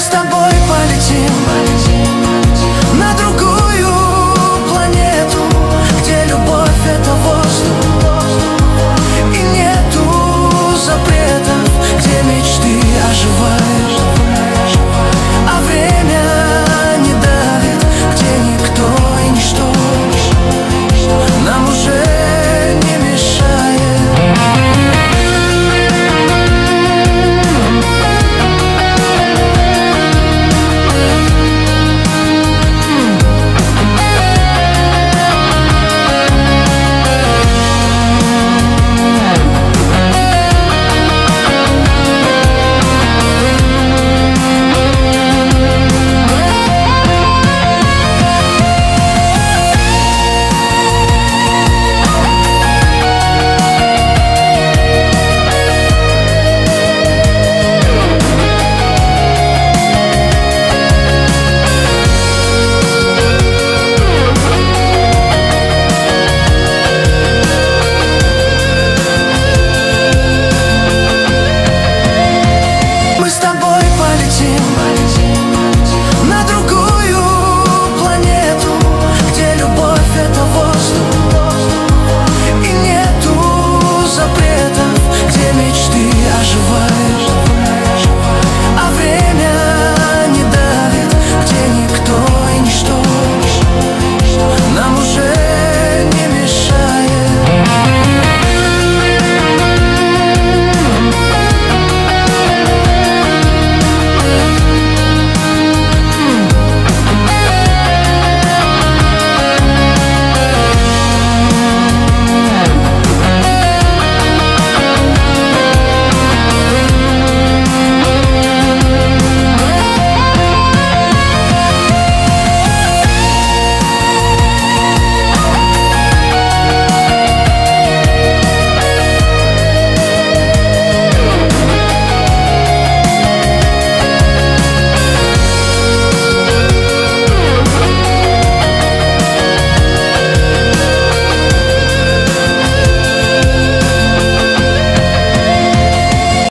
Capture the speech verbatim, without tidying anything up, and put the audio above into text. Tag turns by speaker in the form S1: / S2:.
S1: с тобой полетим на другую планету, где любовь — это воздух и нету запретов, где мечты оживают, а время не давит, где никто и ничто нам уже не мешает. Мы с тобой полетим